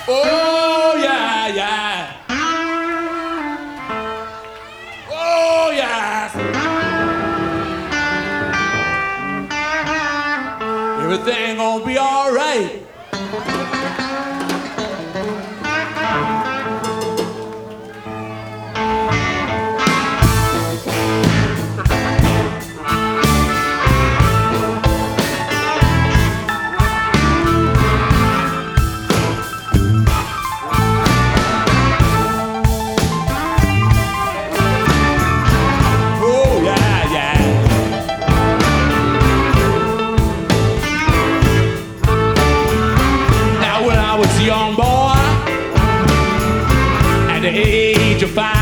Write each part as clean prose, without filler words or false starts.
Oh, yeah, yeah. Oh, yeah. Everything gonna be all right. Young boy at the age of 5,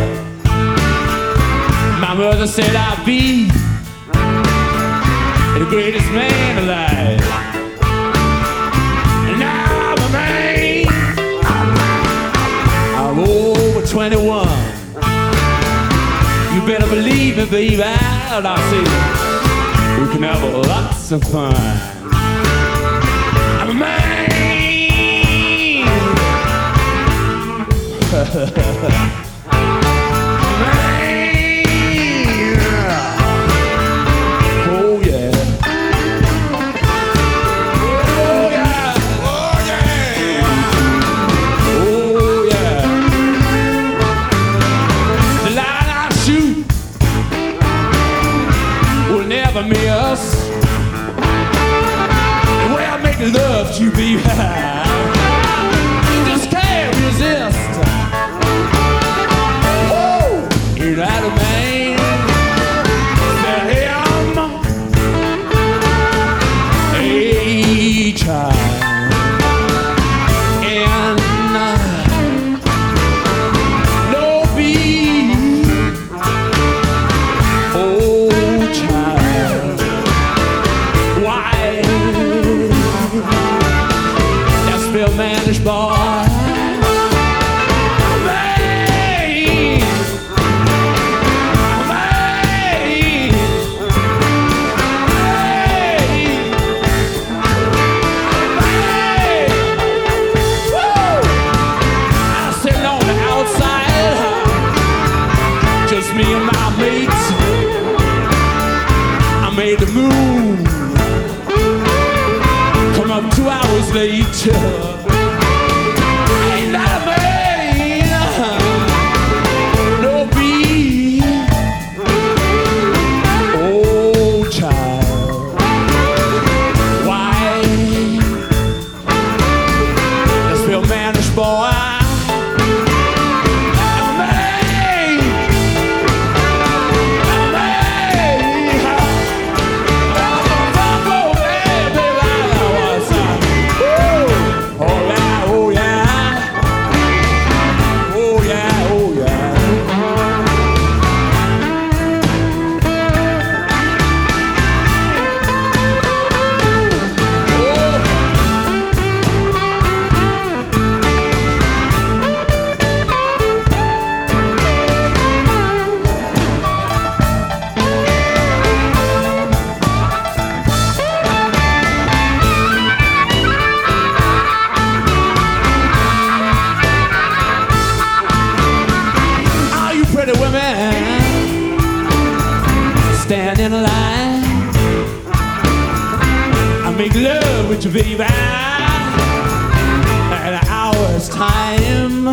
my mother said I'd be the greatest man alive. And now I'm a man, I'm over 21. You better believe me, baby, and I say we can have lots of fun. I'm a man. Oh yeah. Oh yeah. Oh yeah. Oh yeah. The line I shoot will never miss. The way I make love to you, baby, you just can't resist. That a man that am a child, and no be oh child. Why that's Bill Manish boy. Me and my mates, I made the move. Come up 2 hours later. Ain't that a man? No be oh child. Why? That's Bill Manish boy. Stand in a line, I make love with you, baby, at an hour's time.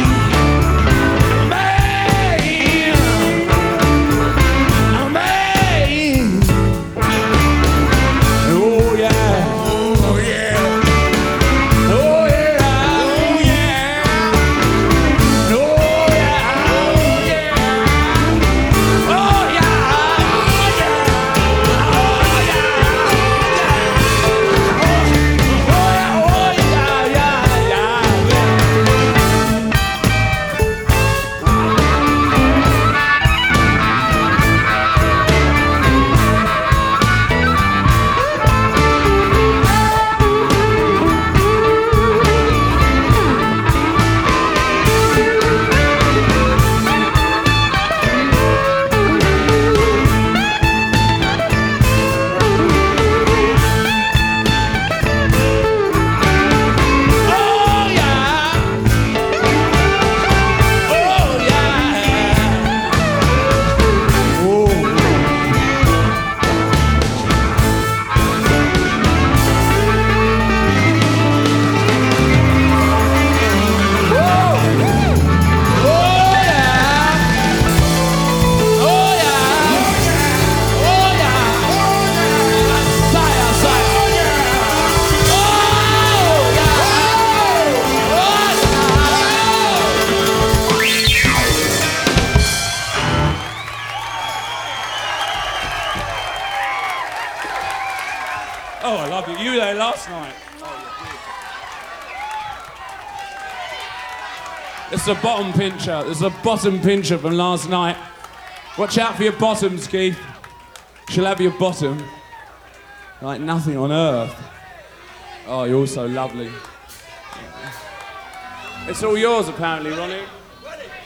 last night. It's a bottom pincher. It's a bottom pincher from last night. Watch out for your bottoms, Keith. She'll have your bottom like nothing on earth. Oh, you're so lovely. It's all yours, apparently, Ronnie.